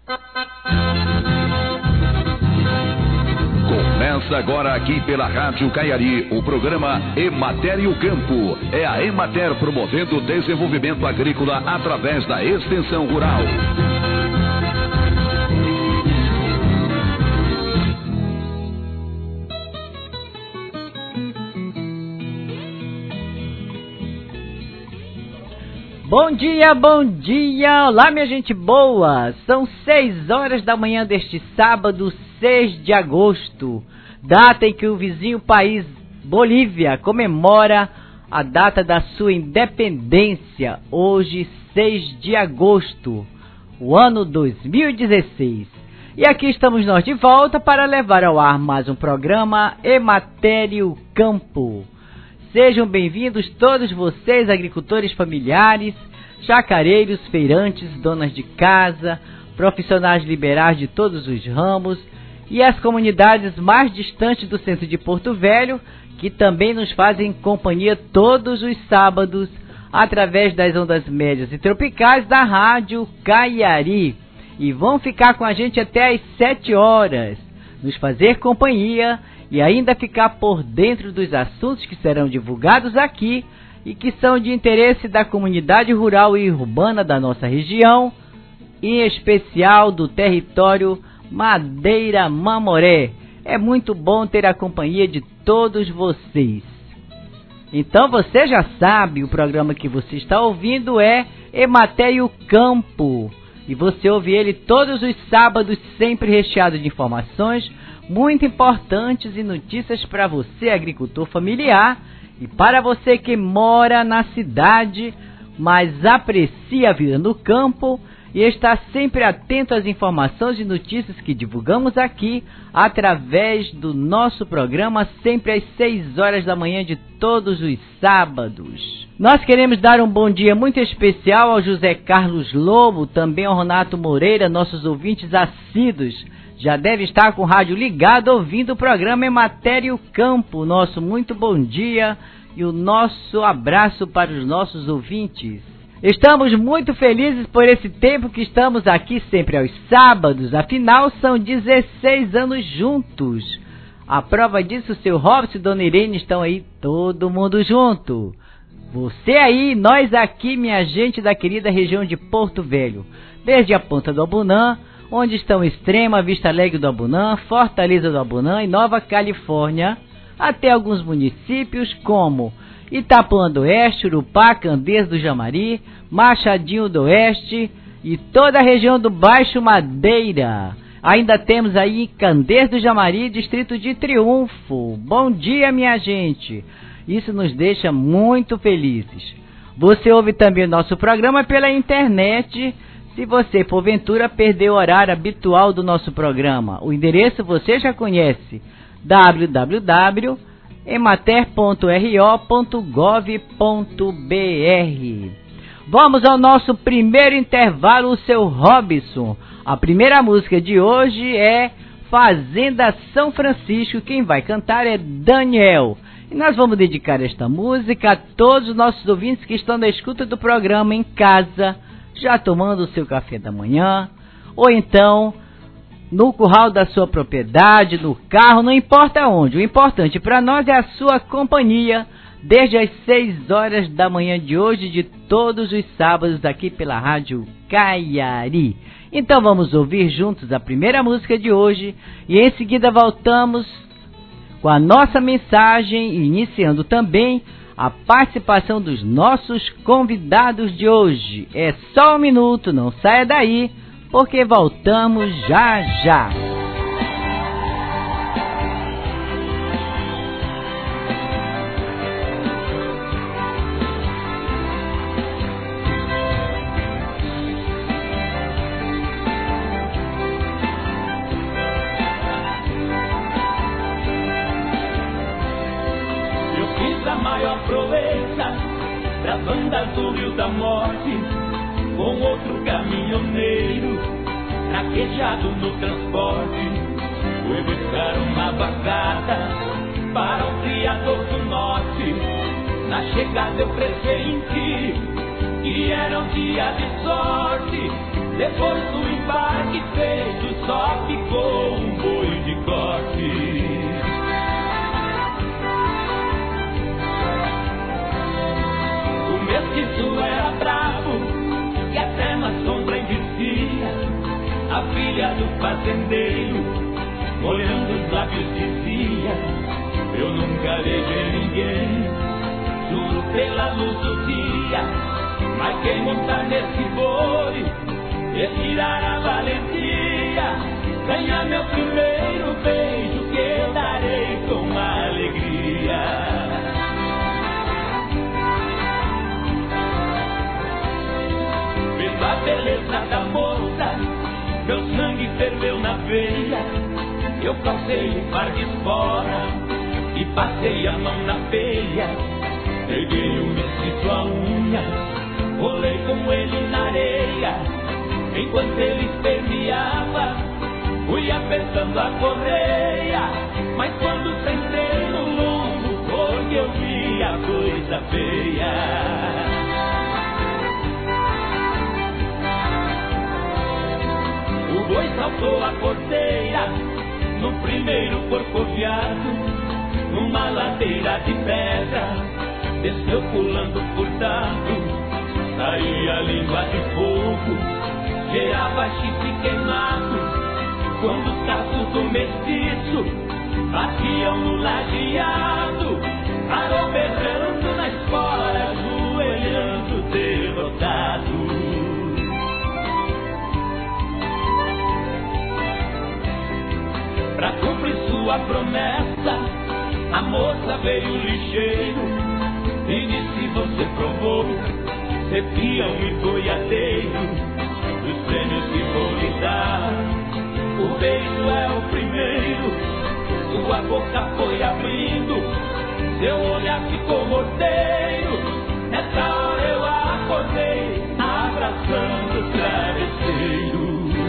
Começa agora aqui pela Rádio Caiari o programa Emater e o Campo. É a Emater promovendo o desenvolvimento agrícola através da extensão rural. Bom dia, bom dia! Olá, minha gente boa! São 6 horas da manhã deste sábado, 6 de agosto, data em que o vizinho país Bolívia comemora a data da sua independência, hoje, 6 de agosto, o ano 2016. E aqui estamos nós de volta para levar ao ar mais um programa Emater e o Campo. Sejam bem-vindos todos vocês, agricultores familiares, chacareiros, feirantes, donas de casa, profissionais liberais de todos os ramos e as comunidades mais distantes do centro de Porto Velho, que também nos fazem companhia todos os sábados através das ondas médias e tropicais da Rádio Caiari. E vão ficar com a gente até às 7 horas, nos fazer companhia e ainda ficar por dentro dos assuntos que serão divulgados aqui e que são de interesse da comunidade rural e urbana da nossa região, em especial do território Madeira Mamoré. É muito bom ter a companhia de todos vocês. Então você já sabe, o programa que você está ouvindo é Emater e o Campo. E você ouve ele todos os sábados, sempre recheado de informações muito importantes e notícias para você, agricultor familiar, e para você que mora na cidade, mas aprecia a vida no campo e está sempre atento às informações e notícias que divulgamos aqui através do nosso programa, sempre às 6 horas da manhã de todos os sábados. Nós queremos dar um bom dia muito especial ao José Carlos Lobo, também ao Renato Moreira, nossos ouvintes assíduos. Já deve estar com o rádio ligado, ouvindo o programa Emater e o Campo. Nosso muito bom dia e o nosso abraço para os nossos ouvintes. Estamos muito felizes por esse tempo que estamos aqui sempre aos sábados. Afinal, são 16 anos juntos. A prova disso, o seu Robson e Dona Irene estão aí, todo mundo junto. Você aí, nós aqui, minha gente da querida região de Porto Velho. Desde a Ponta do Abunã, onde estão Extrema, Vista Alegre do Abunã, Fortaleza do Abunã e Nova Califórnia, até alguns municípios como Itapuã do Oeste, Urupá, Candeias do Jamari, Machadinho do Oeste e toda a região do Baixo Madeira. Ainda temos aí Candeias do Jamari, distrito de Triunfo. Bom dia, minha gente! Isso nos deixa muito felizes. Você ouve também o nosso programa pela internet. Se você, porventura, perdeu o horário habitual do nosso programa, o endereço você já conhece, www.emater.ro.gov.br. Vamos ao nosso primeiro intervalo, o seu Robson. A primeira música de hoje é Fazenda São Francisco, quem vai cantar é Daniel. E nós vamos dedicar esta música a todos os nossos ouvintes que estão na escuta do programa em casa, já tomando o seu café da manhã, ou então no curral da sua propriedade, no carro, não importa onde. O importante para nós é a sua companhia, desde as 6 horas da manhã de hoje, de todos os sábados, aqui pela Rádio Caiari. Então vamos ouvir juntos a primeira música de hoje, e em seguida voltamos com a nossa mensagem, iniciando também a participação dos nossos convidados de hoje. É só um minuto, não saia daí, porque voltamos já já. Do Rio da Morte, com outro caminhoneiro traquejado no transporte, fui buscar uma vacada para um criador do norte. Na chegada eu pressenti que era um dia de sorte. Depois do embarque que feito só ficou um boi de corte. O mestiço era bravo e até na sombra envicia. A filha do fazendeiro, olhando os lábios, dizia: eu nunca beijei ninguém, juro pela luz do dia. Mas quem montar nesse boi, retirar a valentia, ganhar meu primeiro beijo, que eu darei com alegria. Vendo a beleza da moça, meu sangue ferveu na veia. Eu calcei um par de espora e passei a mão na peia. Peguei o mestiço à unha, rolei com ele na areia. Enquanto ele esperneava, fui apertando a correia. Mas quando sentei no lombo, foi que eu vi a coisa feia. O boi saltou a porteira no primeiro corcoviado, numa ladeira de pedra, desceu pulando por dado. Saía a língua de fogo, cheirava chifre queimado, quando os cachos do mestiço batiam no lajeado. Parou berrando na espora, ajoelhando derrotado. Pra cumprir sua promessa, a moça veio lixeiro e disse: você provou ser peão e boiadeiro, dos prêmios que vou lhe dar, o beijo é o primeiro. Sua boca foi abrindo, seu olhar ficou morteiro. Nessa hora eu acordei, abraçando o travesseiro.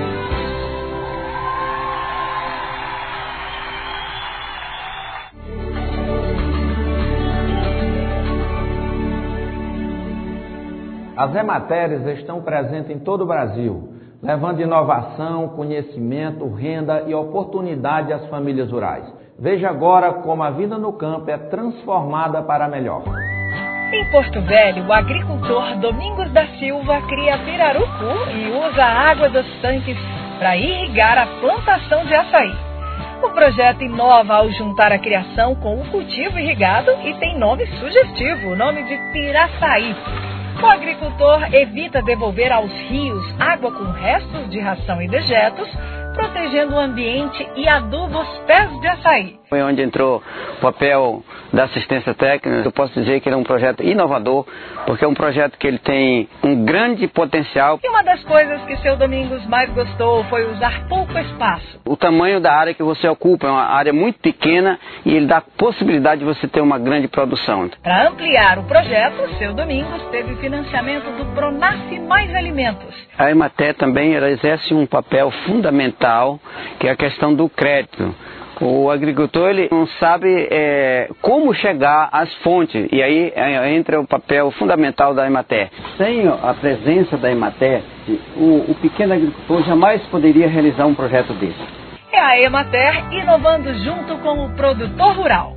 As Ematérias estão presentes em todo o Brasil, levando inovação, conhecimento, renda e oportunidade às famílias rurais. Veja agora como a vida no campo é transformada para melhor. Em Porto Velho, o agricultor Domingos da Silva cria pirarucu e usa a água dos tanques para irrigar a plantação de açaí. O projeto inova ao juntar a criação com o cultivo irrigado e tem nome sugestivo, o nome de Piraçaí. O agricultor evita devolver aos rios água com restos de ração e dejetos, protegendo o ambiente e aduba os pés de açaí. Foi onde entrou o papel da assistência técnica. Eu posso dizer que ele é um projeto inovador, porque é um projeto que ele tem um grande potencial. E uma das coisas que seu Domingos mais gostou foi usar pouco espaço. O tamanho da área que você ocupa é uma área muito pequena e ele dá possibilidade de você ter uma grande produção. Para ampliar o projeto, seu Domingos teve financiamento do Pronaf Mais Alimentos. A Emater também ela exerce um papel fundamental, que é a questão do crédito. O agricultor ele não sabe como chegar às fontes, e aí entra o papel fundamental da Emater. Sem a presença da Emater, o pequeno agricultor jamais poderia realizar um projeto desse. É a Emater inovando junto com o produtor rural.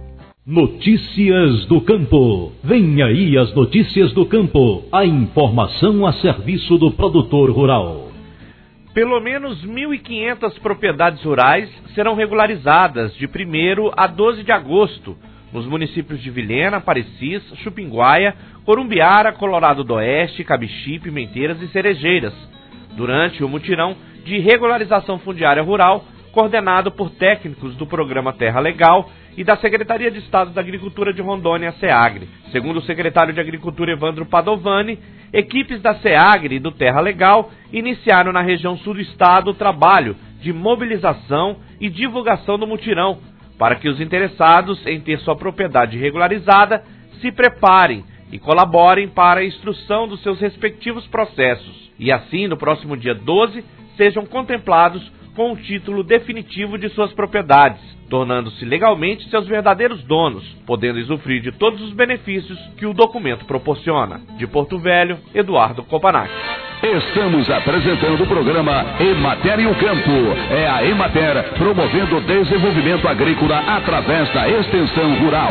Notícias do campo. Vem aí as notícias do campo. A informação a serviço do produtor rural. Pelo menos 1.500 propriedades rurais serão regularizadas de 1º a 12 de agosto, nos municípios de Vilhena, Parecis, Chupinguaia, Corumbiara, Colorado do Oeste, Cabixi, Pimenteiras e Cerejeiras, durante o mutirão de regularização fundiária rural, coordenado por técnicos do Programa Terra Legal e da Secretaria de Estado da Agricultura de Rondônia, SEAGRE. Segundo o secretário de Agricultura Evandro Padovani, equipes da SEAGRE e do Terra Legal iniciaram na região sul do estado o trabalho de mobilização e divulgação do mutirão, para que os interessados em ter sua propriedade regularizada se preparem e colaborem para a instrução dos seus respectivos processos, e assim, no próximo dia 12, sejam contemplados com o título definitivo de suas propriedades, tornando-se legalmente seus verdadeiros donos, podendo usufruir de todos os benefícios que o documento proporciona. De Porto Velho, Eduardo Kopanac. Estamos apresentando o programa Emater e o Campo. É a Emater promovendo o desenvolvimento agrícola através da extensão rural.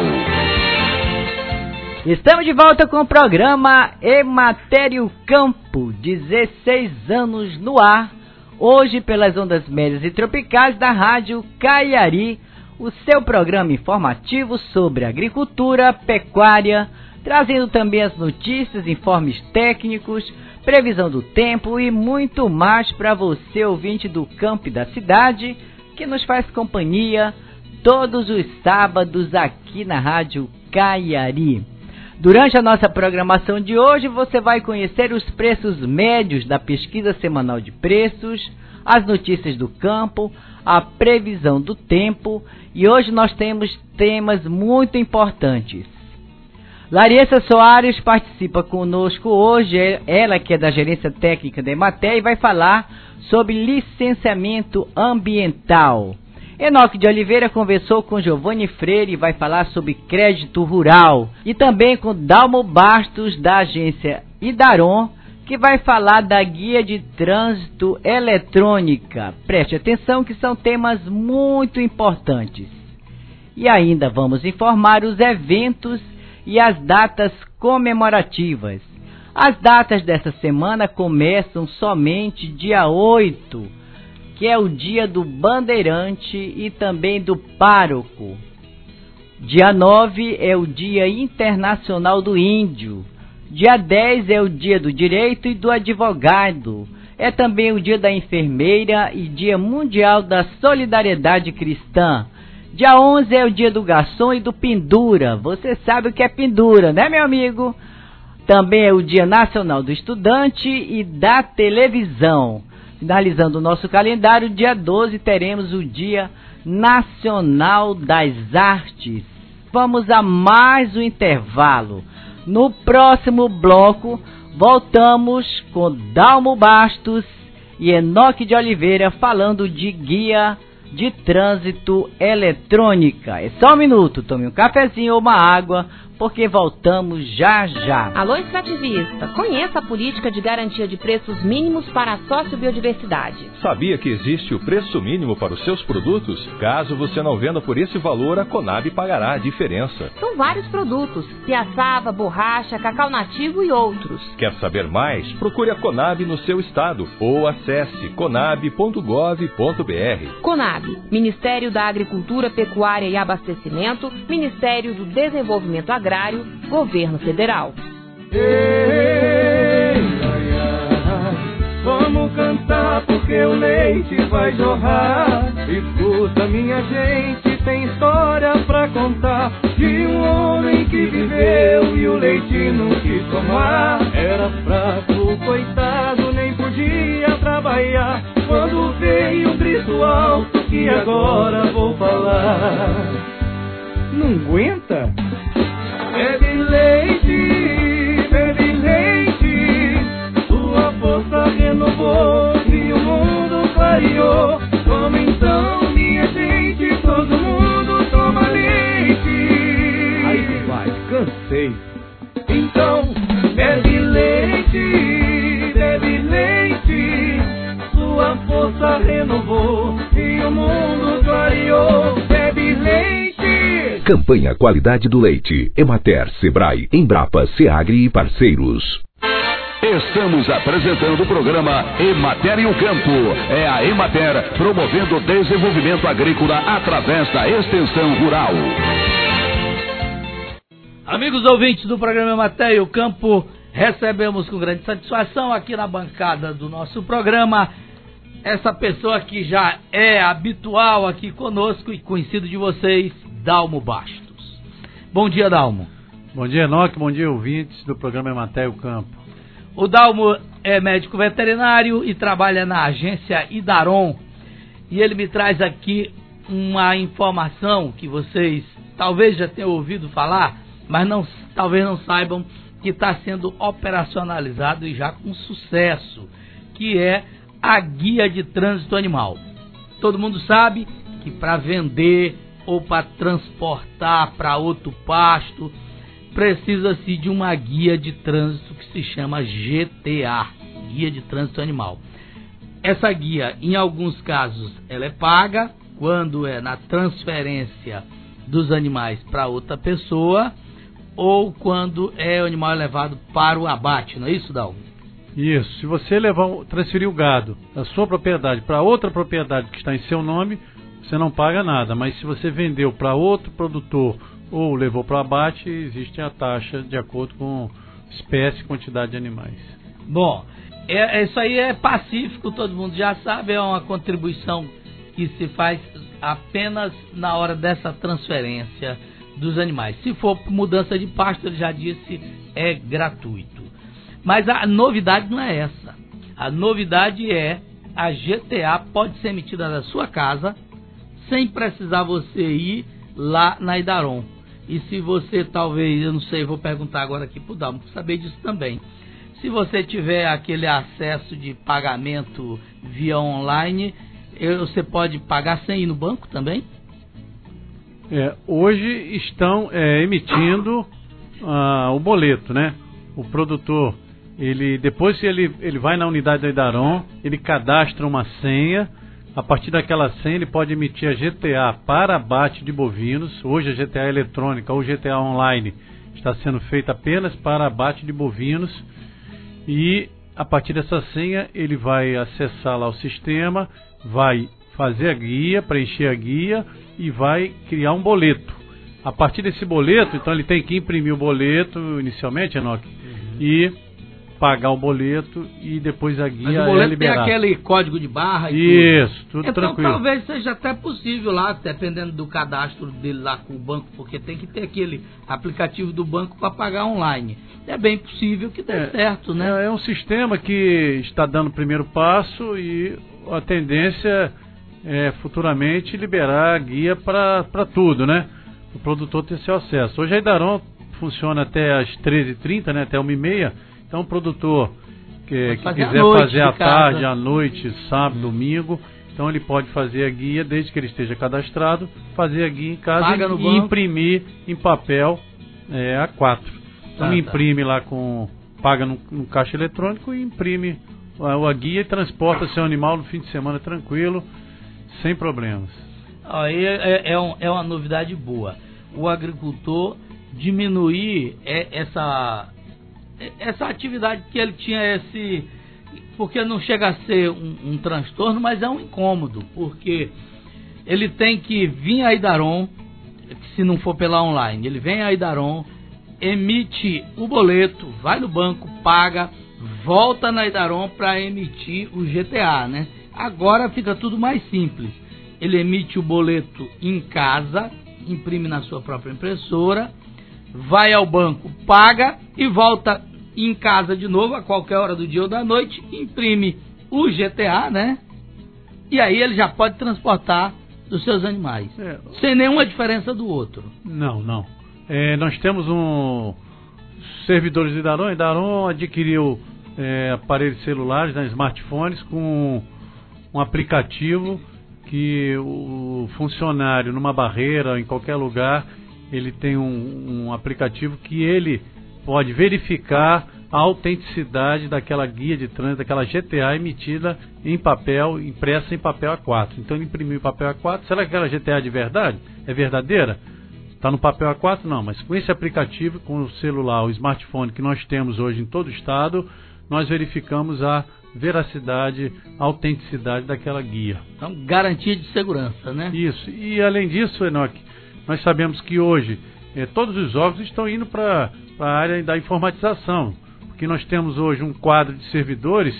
Estamos de volta com o programa Emater e o Campo, 16 anos no ar, hoje pelas ondas médias e tropicais da Rádio Caiari, o seu programa informativo sobre agricultura, pecuária, trazendo também as notícias, informes técnicos, previsão do tempo e muito mais para você, ouvinte do campo e da cidade, que nos faz companhia todos os sábados aqui na Rádio Caiari. Durante a nossa programação de hoje, você vai conhecer os preços médios da pesquisa semanal de preços, as notícias do campo, a previsão do tempo, e hoje nós temos temas muito importantes. Larissa Soares participa conosco hoje, ela que é da Gerência Técnica da Emater, e vai falar sobre licenciamento ambiental. Enoque de Oliveira conversou com Giovanni Freire e vai falar sobre crédito rural. E também com Dalmo Bastos, da agência Idaron, que vai falar da guia de trânsito eletrônica. Preste atenção que são temas muito importantes. E ainda vamos informar os eventos e as datas comemorativas. As datas dessa semana começam somente dia 8, que é o dia do bandeirante e também do pároco. Dia 9 é o Dia Internacional do Índio. Dia 10 é o Dia do Direito e do Advogado. É também o Dia da Enfermeira e Dia Mundial da Solidariedade Cristã. Dia 11 é o Dia do Garçom e do Pendura. Você sabe o que é pendura, né, meu amigo? Também é o Dia Nacional do Estudante e da Televisão. Finalizando o nosso calendário, dia 12 teremos o Dia Nacional das Artes. Vamos a mais um intervalo. No próximo bloco, voltamos com Dalmo Bastos e Enoque de Oliveira falando de guia de trânsito eletrônica. É só um minuto, tome um cafezinho ou uma água, porque voltamos já já. Alô, extrativista, conheça a política de garantia de preços mínimos para a sociobiodiversidade. Sabia que existe o preço mínimo para os seus produtos? Caso você não venda por esse valor, a Conab pagará a diferença. São vários produtos, piaçava, borracha, cacau nativo e outros. Quer saber mais? Procure a Conab no seu estado ou acesse conab.gov.br. Conab, Ministério da Agricultura, Pecuária e Abastecimento, Ministério do Desenvolvimento Agrário, Governo Federal. Ei, ai, ai, vamos cantar porque o leite vai jorrar. Escuta, minha gente, tem história pra contar de um homem que viveu e o leite não quis tomar. Era fraco, coitado, nem podia trabalhar. Quando veio um grito alto que agora vou falar. Não aguenta? Bebe leite, sua força renovou e o mundo clareou. Como então, minha gente, todo mundo toma leite. Aí vai, cansei. Então, bebe leite, sua força renovou e o mundo clareou. Bebe leite. Campanha Qualidade do Leite. Emater, Sebrae, Embrapa, Seagri e parceiros. Estamos apresentando o programa Emater e o Campo. É a Emater promovendo o desenvolvimento agrícola através da extensão rural. Amigos ouvintes do programa Emater e o Campo, recebemos com grande satisfação aqui na bancada do nosso programa essa pessoa que já é habitual aqui conosco e conhecido de vocês, Dalmo Bastos. Bom dia, Dalmo. Bom dia, Enoque. Bom dia, ouvintes do programa Emater e o Campo. O Dalmo é médico veterinário e trabalha na agência Idaron. E ele me traz aqui uma informação que vocês talvez já tenham ouvido falar, mas talvez não saibam que está sendo operacionalizado e já com sucesso, que é a guia de trânsito animal. Todo mundo sabe que para vender ou para transportar para outro pasto, precisa-se de uma guia de trânsito que se chama GTA, guia de trânsito animal. Essa guia, em alguns casos, ela é paga, quando é na transferência dos animais para outra pessoa, ou quando o animal é levado para o abate, não é isso, Dalmo? Isso, se você transferir o gado da sua propriedade para outra propriedade que está em seu nome, você não paga nada, mas se você vendeu para outro produtor ou levou para o abate, existe a taxa de acordo com espécie e quantidade de animais. Bom, isso aí é pacífico, todo mundo já sabe, é uma contribuição que se faz apenas na hora dessa transferência dos animais. Se for mudança de pasto, ele já disse, é gratuito. Mas a novidade não é essa. A novidade é a GTA pode ser emitida da sua casa sem precisar você ir lá na Idaron. E se você talvez, eu não sei, vou perguntar agora aqui pro Dalmo, saber disso também. Se você tiver aquele acesso de pagamento via online, você pode pagar sem ir no banco também? Hoje estão emitindo o boleto, né? O produtor, depois que ele vai na unidade da Idaron, ele cadastra uma senha. A partir daquela senha ele pode emitir a GTA para abate de bovinos. Hoje a GTA eletrônica ou GTA online está sendo feita apenas para abate de bovinos. E a partir dessa senha ele vai acessar lá o sistema, vai fazer a guia, preencher a guia e vai criar um boleto. A partir desse boleto, então ele tem que imprimir o boleto inicialmente, Enoque, e pagar o boleto e depois a guia Mas o boleto é liberada. Tem aquele código de barra e Isso, tudo então, tranquilo. Então talvez seja até possível lá, dependendo do cadastro dele lá com o banco, porque tem que ter aquele aplicativo do banco para pagar online. É bem possível que dê certo, né? É um sistema que está dando o primeiro passo e a tendência é futuramente liberar a guia para tudo, né? O produtor ter seu acesso. Hoje a Idaron funciona até às 13h30, né? Até 1h30. Então o produtor que quiser fazer à tarde, à noite, sábado, domingo, então ele pode fazer a guia, desde que ele esteja cadastrado, fazer a guia em casa e imprimir em papel A4. Então imprime lá paga no caixa eletrônico e imprime a guia e transporta seu animal no fim de semana tranquilo, sem problemas. Aí é uma novidade boa. O agricultor diminuir essa atividade que ele tinha, porque não chega a ser um transtorno, mas é um incômodo, porque ele tem que vir a Idaron, se não for pela online, ele vem a Idaron, emite o boleto, vai no banco, paga, volta na Idaron para emitir o GTA, né? Agora fica tudo mais simples. Ele emite o boleto em casa, imprime na sua própria impressora, vai ao banco, paga e volta em casa de novo, a qualquer hora do dia ou da noite, imprime o GTA, né? E aí ele já pode transportar os seus animais, sem nenhuma diferença do outro. Não. Nós temos servidores de Idaron. Idaron adquiriu aparelhos celulares, né, smartphones, com um aplicativo que o funcionário, numa barreira, em qualquer lugar, ele tem um aplicativo que ele pode verificar a autenticidade daquela guia de trânsito, daquela GTA emitida em papel, impressa em papel A4. Então ele imprimiu em papel A4. Será que aquela GTA de verdade? É verdadeira? Está no papel A4? Não, mas com esse aplicativo, com o celular, o smartphone que nós temos hoje em todo o estado, nós verificamos a veracidade, a autenticidade daquela guia. Então, garantia de segurança, né? Isso. E além disso, Enoque, nós sabemos que hoje todos os órgãos estão indo para a área da informatização, porque nós temos hoje um quadro de servidores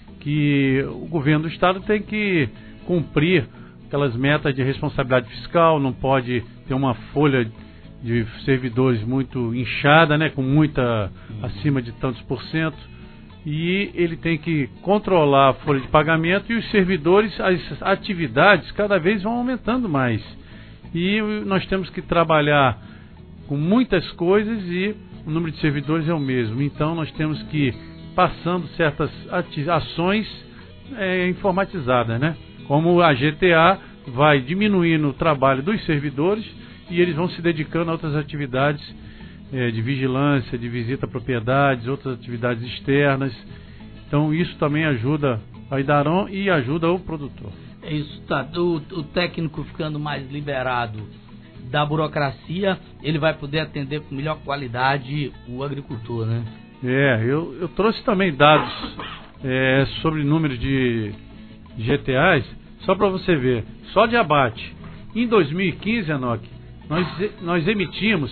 que o governo do estado tem que cumprir aquelas metas de responsabilidade fiscal, não pode ter uma folha de servidores muito inchada, né, com muita acima de tantos %, e ele tem que controlar a folha de pagamento, e os servidores, as atividades cada vez vão aumentando mais. E nós temos que trabalhar com muitas coisas e o número de servidores é o mesmo. Então nós temos que ir passando certas ações informatizadas, né? Como a GTA vai diminuindo o trabalho dos servidores e eles vão se dedicando a outras atividades de vigilância, de visita a propriedades, outras atividades externas. Então isso também ajuda a Idaron e ajuda o produtor. Isso, tá. O técnico ficando mais liberado da burocracia, ele vai poder atender com melhor qualidade o agricultor, né? Eu trouxe também dados sobre número de GTAs, só para você ver. Só de abate. Em 2015, Enoque, nós emitimos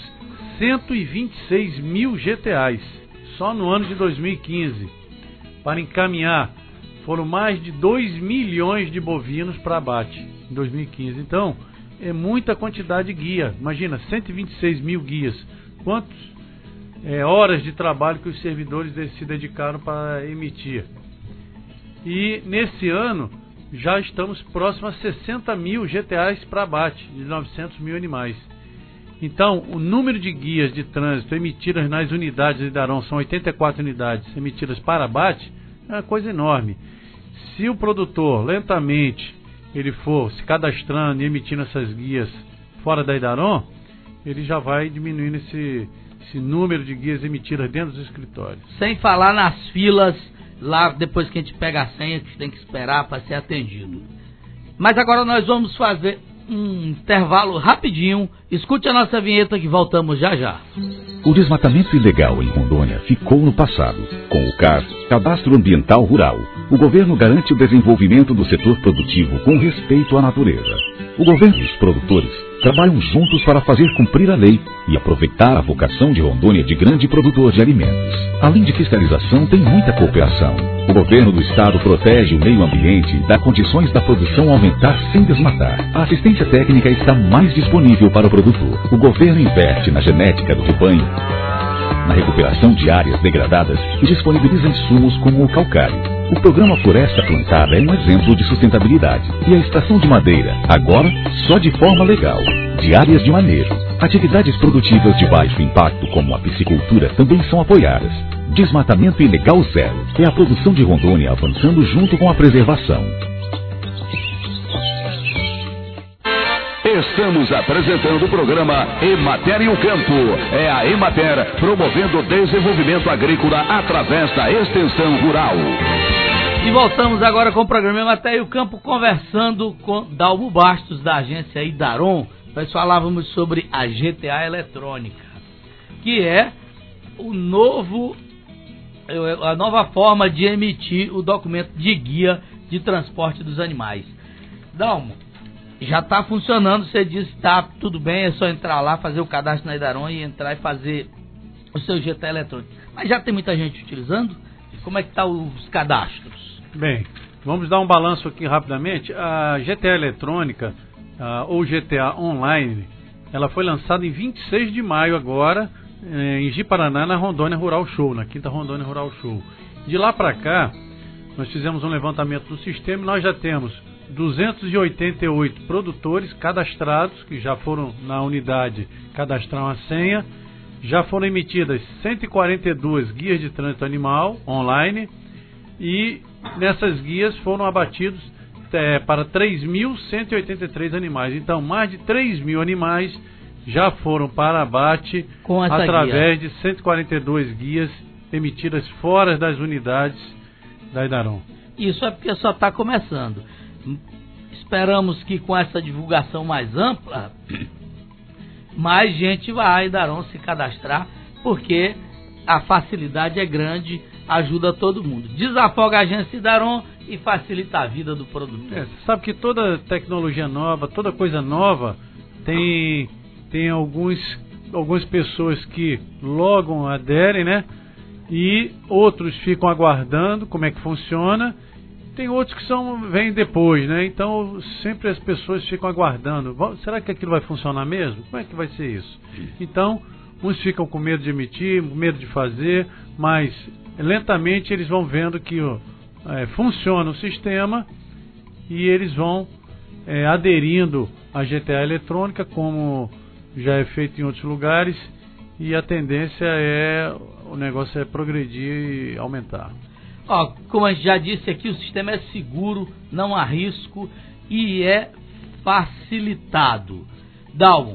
126 mil GTAs, só no ano de 2015. Para encaminhar, foram mais de 2 milhões de bovinos para abate em 2015. Então, é muita quantidade de guia. Imagina, 126 mil guias. Quantas horas de trabalho que os servidores se dedicaram para emitir. E nesse ano, já estamos próximos a 60 mil GTAs para abate, de 900 mil animais. Então, o número de guias de trânsito emitidas nas unidades de Idaron, são 84 unidades emitidas para abate, é uma coisa enorme. Se o produtor, lentamente, ele for se cadastrando e emitindo essas guias fora da Idaron, ele já vai diminuindo esse número de guias emitidas dentro dos escritórios. Sem falar nas filas, lá depois que a gente pega a senha, que tem que esperar para ser atendido. Mas agora nós vamos fazer um intervalo rapidinho. Escute a nossa vinheta que voltamos já já. O desmatamento ilegal em Rondônia ficou no passado. Com o CARS, Cadastro Ambiental Rural, o governo garante o desenvolvimento do setor produtivo com respeito à natureza. O governo e os produtores trabalham juntos para fazer cumprir a lei e aproveitar a vocação de Rondônia de grande produtor de alimentos. Além de fiscalização, tem muita cooperação. O governo do estado protege o meio ambiente e dá condições da produção aumentar sem desmatar. A assistência técnica está mais disponível para o produtor. O governo investe na genética do rebanho, na recuperação de áreas degradadas e disponibiliza insumos como o calcário. O programa Floresta Plantada é um exemplo de sustentabilidade. E a extração de madeira, agora só de forma legal, de áreas de manejo. Atividades produtivas de baixo impacto, como a piscicultura, também são apoiadas. Desmatamento ilegal zero é a produção de Rondônia avançando junto com a preservação. Estamos apresentando o programa Emater e o Campo. É a Emater promovendo o desenvolvimento agrícola através da extensão rural. E voltamos agora com o programa Emater e o Campo, conversando com Dalmo Bastos, da agência Idaron. Nós falávamos sobre a GTA eletrônica, que é a nova forma de emitir o documento de guia de transporte dos animais. Dalmo, já está funcionando, você disse que está tudo bem, é só entrar lá, fazer o cadastro na Idaron e entrar e fazer o seu GTA eletrônico. Mas já tem muita gente utilizando? Como é que estão os cadastros? Bem, vamos dar um balanço aqui rapidamente. A GTA eletrônica, ou GTA online, ela foi lançada em 26 de maio agora, em Ji-Paraná, na Rondônia Rural Show, na quinta Rondônia Rural Show. De lá para cá, nós fizemos um levantamento do sistema e nós já temos 288 produtores cadastrados, que já foram na unidade cadastrar uma senha. Já foram emitidas 142 guias de trânsito animal online e nessas guias foram abatidos para 3.183 animais. Então, mais de 3.000 animais já foram para abate através de 142 guias emitidas fora das unidades da Idaron. Isso é porque só está começando. Esperamos que com essa divulgação mais ampla, mais gente vai a Idaron se cadastrar, porque a facilidade é grande, ajuda todo mundo. Desafoga a agência Idaron e facilita a vida do produtor. Você sabe que toda tecnologia nova, toda coisa nova, tem algumas pessoas que logo aderem, né? E outros ficam aguardando como é que funciona. Tem outros que vêm depois, né? Então sempre as pessoas ficam aguardando. Será que aquilo vai funcionar mesmo? Como é que vai ser isso? Então, uns ficam com medo de emitir, medo de fazer, mas lentamente eles vão vendo que funciona o sistema e eles vão aderindo à GTA eletrônica, como já é feito em outros lugares, e a tendência o negócio é progredir e aumentar. Como a gente já disse aqui, o sistema é seguro, não há risco e é facilitado. Dalmo,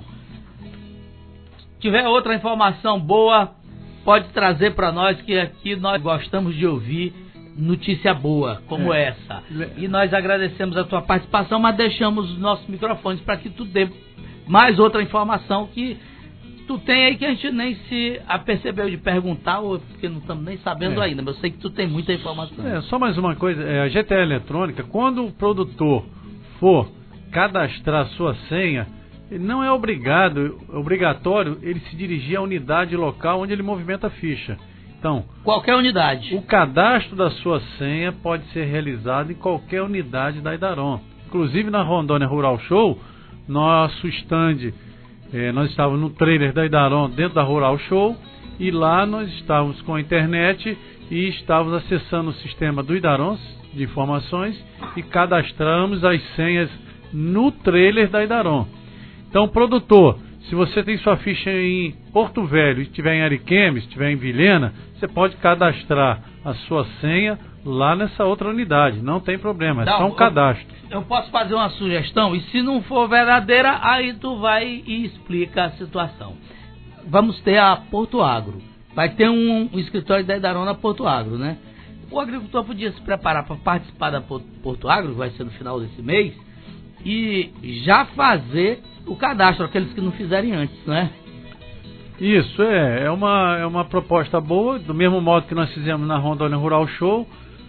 se tiver outra informação boa, pode trazer para nós, que aqui nós gostamos de ouvir notícia boa como essa. E nós agradecemos a tua participação, mas deixamos os nossos microfones para que tu dê mais outra informação que tu tem aí que a gente nem se apercebeu de perguntar, ou porque não estamos nem sabendo ainda, mas eu sei que tu tem muita informação. Só mais uma coisa, a GTA eletrônica, quando o produtor for cadastrar sua senha, ele não é obrigatório ele se dirigir à unidade local onde ele movimenta a ficha. Então, qualquer unidade. O cadastro da sua senha pode ser realizado em qualquer unidade da Idaron. Inclusive na Rondônia Rural Show, nosso stand, nós estávamos no trailer da Idaron dentro da Rural Show, e lá nós estávamos com a internet e estávamos acessando o sistema do Idaron de informações e cadastramos as senhas no trailer da Idaron. Então, produtor, se você tem sua ficha em Porto Velho e estiver em Ariquemes, estiver em Vilhena, você pode cadastrar a sua senha lá nessa outra unidade. Não tem problema, é só um cadastro. Eu posso fazer uma sugestão, e se não for verdadeira, aí tu vai e explica a situação. Vamos ter a Porto Agro. Vai ter um escritório da Idaron na Porto Agro, né? O agricultor podia se preparar para participar da Porto Agro, que vai ser no final desse mês, e já fazer o cadastro, aqueles que não fizerem antes, né? Isso, é uma proposta boa, do mesmo modo que nós fizemos na Rondônia Rural Show.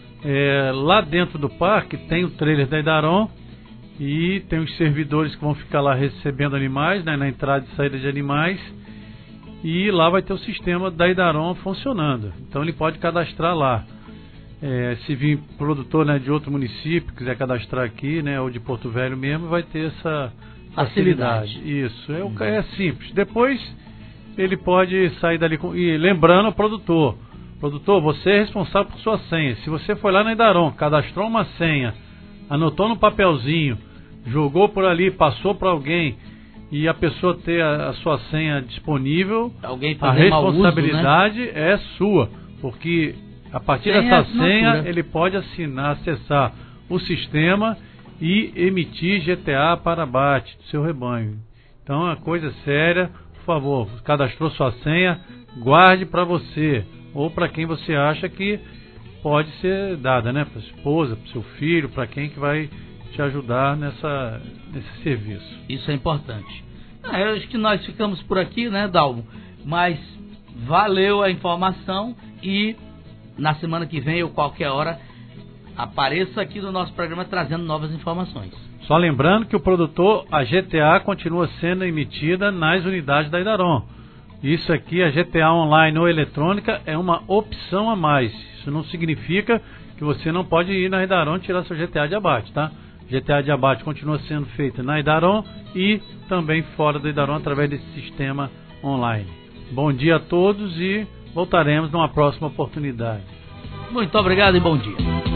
Lá dentro do parque tem o trailer da Idaron e tem os servidores que vão ficar lá recebendo animais, né, na entrada e saída de animais, e lá vai ter o sistema da Idaron funcionando. Então ele pode cadastrar lá. Se vir produtor, né, de outro município, quiser cadastrar aqui, né, ou de Porto Velho mesmo, vai ter essa facilidade. Isso, é simples. Depois ele pode sair dali e lembrando ao produtor, você é responsável por sua senha. Se você foi lá na Idaron, cadastrou uma senha, anotou no papelzinho, jogou por ali, passou para alguém e a pessoa ter a sua senha disponível, a responsabilidade mau uso, né? É sua, porque a partir dessa senha ele pode acessar o sistema e emitir GTA para abate do seu rebanho. Então é uma coisa séria. Por favor, cadastrou sua senha, guarde para você ou para quem você acha que pode ser dada, né? Para a esposa, para o seu filho, para quem que vai te ajudar nesse serviço. Isso é importante. Eu acho que nós ficamos por aqui, né, Dalmo? Mas valeu a informação e na semana que vem ou qualquer hora apareça aqui no nosso programa trazendo novas informações. Só lembrando que o produtor, a GTA continua sendo emitida nas unidades da Idaron. Isso aqui, a GTA online ou eletrônica, é uma opção a mais. Isso não significa que você não pode ir na Idaron e tirar seu GTA de abate, tá? GTA de abate continua sendo feita na Idaron e também fora da Idaron através desse sistema online. Bom dia a todos e voltaremos numa próxima oportunidade. Muito obrigado e bom dia.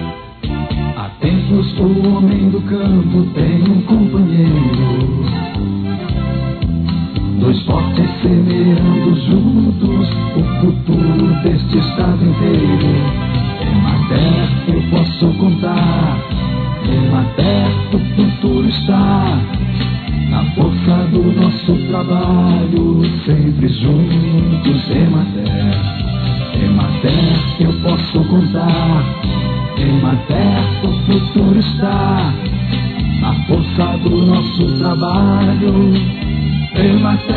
Há tempos o homem do campo tem um companheiro, dois fortes semeando juntos o futuro deste estado inteiro. Emater eu posso contar, Emater o futuro está na força do nosso trabalho, sempre juntos. Emater eu posso contar, Emater o futuro está na força do nosso trabalho. Emater,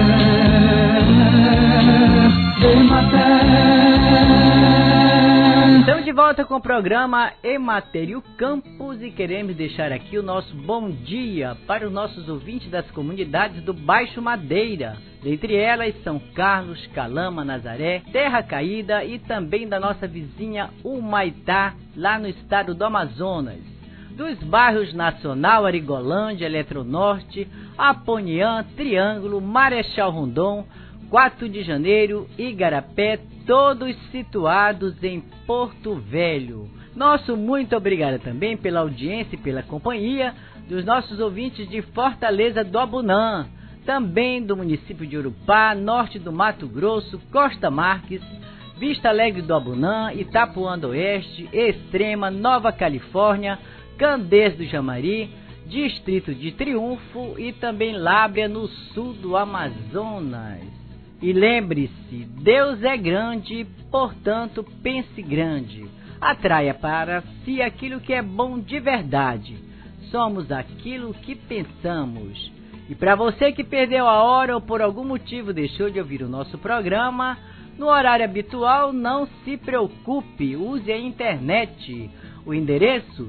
Estamos de volta com o programa Emater e o Campus e queremos deixar aqui o nosso bom dia para os nossos ouvintes das comunidades do Baixo Madeira. Dentre elas São Carlos, Calama, Nazaré, Terra Caída e também da nossa vizinha Humaitá, lá no estado do Amazonas. Dos bairros Nacional, Arigolândia, Eletronorte, Aponian, Triângulo, Marechal Rondon, 4 de Janeiro, Igarapé, todos situados em Porto Velho. Nosso muito obrigado também pela audiência e pela companhia dos nossos ouvintes de Fortaleza do Abunã, também do município de Urupá, norte do Mato Grosso, Costa Marques, Vista Alegre do Abunã, Itapuã do Oeste, Extrema, Nova Califórnia, Candeias do Jamari, Distrito de Triunfo e também Lábrea no sul do Amazonas. E lembre-se, Deus é grande, portanto pense grande. Atraia para si aquilo que é bom de verdade. Somos aquilo que pensamos. E para você que perdeu a hora ou por algum motivo deixou de ouvir o nosso programa, no horário habitual, não se preocupe, use a internet. O endereço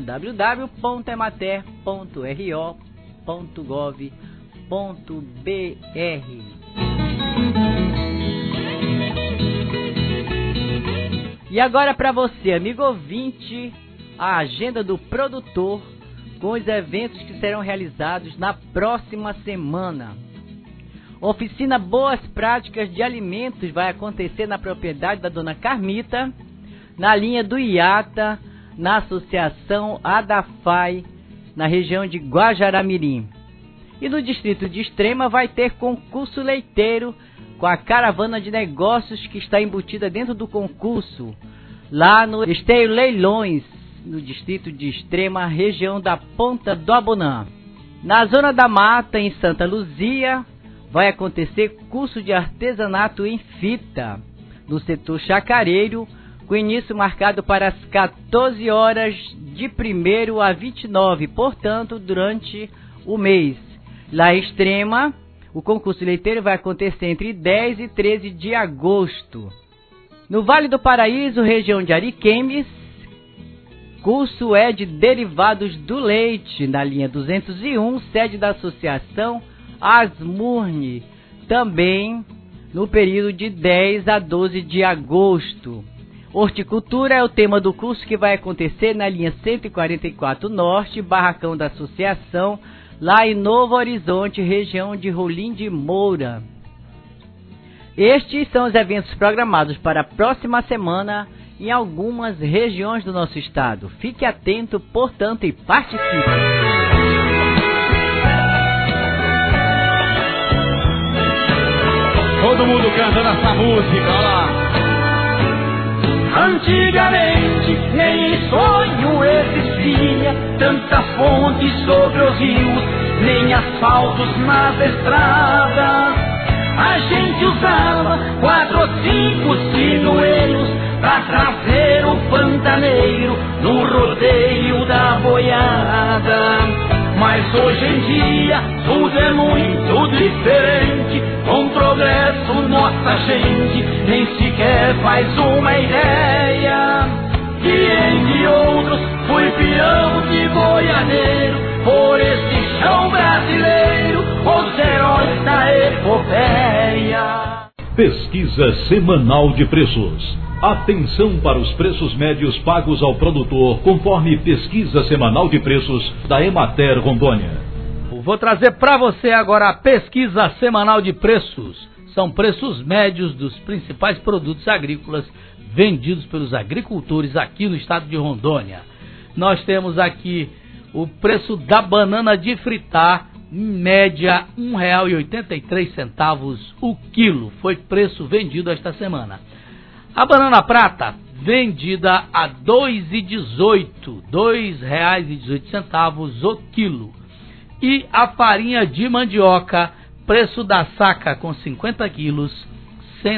www.emater.gov.br. E agora para você, amigo ouvinte, a agenda do produtor com os eventos que serão realizados na próxima semana. Oficina Boas Práticas de Alimentos vai acontecer na propriedade da Dona Carmita, na linha do Iata, na Associação Adafai, na região de Guajará-Mirim. E no distrito de Extrema vai ter concurso leiteiro com a caravana de negócios que está embutida dentro do concurso, lá no Esteio Leilões, no distrito de Extrema, região da Ponta do Abunã. Na Zona da Mata, em Santa Luzia, vai acontecer curso de artesanato em fita, no setor chacareiro, com início marcado para as 14 horas de 1º a 29, portanto, durante o mês. Lá em Extrema, o concurso leiteiro vai acontecer entre 10 e 13 de agosto. No Vale do Paraíso, região de Ariquemes, curso é de derivados do leite, na linha 201, sede da Associação Asmurne, também no período de 10 a 12 de agosto. Horticultura é o tema do curso que vai acontecer na linha 144 Norte, Barracão da Associação, lá em Novo Horizonte, região de Rolim de Moura. Estes são os eventos programados para a próxima semana em algumas regiões do nosso estado. Fique atento, portanto, e participe! Todo mundo cantando essa música, olha lá. Antigamente nem em sonho existia tanta fonte sobre os rios, nem asfaltos nas estradas. A gente usava 4 ou 5 sinuelos pra trazer o pantaneiro no rodeio da boiada. Mas hoje em dia tudo é muito diferente. Com progresso nossa gente nem sequer faz uma ideia. Que entre outros fui peão de boiadeiro por este chão brasileiro, os heróis da epopeia. Pesquisa semanal de preços. Atenção para os preços médios pagos ao produtor, conforme pesquisa semanal de preços da Emater Rondônia. Vou trazer para você agora a pesquisa semanal de preços. São preços médios dos principais produtos agrícolas vendidos pelos agricultores aqui no estado de Rondônia. Nós temos aqui o preço da banana de fritar, em média R$ 1,83 o quilo. Foi preço vendido esta semana. A banana prata, vendida a R$ 2,18, R$ 2,18 o quilo. E a farinha de mandioca, preço da saca com 50 quilos, R$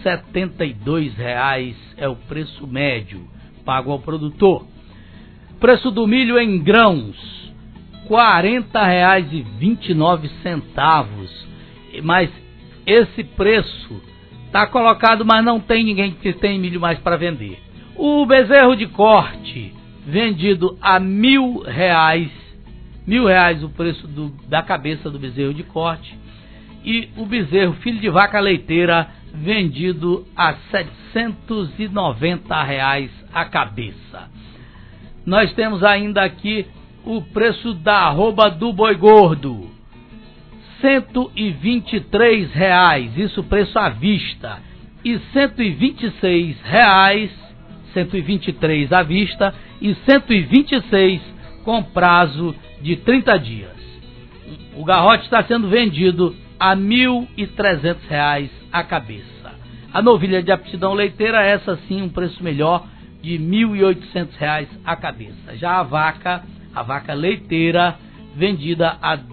172 é o preço médio pago ao produtor. Preço do milho em grãos, R$ 40,29. Mas esse preço está colocado, mas não tem ninguém que tem milho mais para vender. O bezerro de corte, vendido a R$ 1.000, R$ 1.000 o preço da cabeça do bezerro de corte. E o bezerro filho de vaca leiteira, vendido a R$ 790 a cabeça. Nós temos ainda aqui o preço da arroba do boi gordo, R$ 123, isso preço à vista, e R$ 126, 123 à vista e 126 com prazo de 30 dias. O garrote está sendo vendido a R$ 1.300 a cabeça. A novilha de aptidão leiteira, essa sim, um preço melhor, de R$ 1.800 a cabeça. Já a vaca leiteira, vendida a R$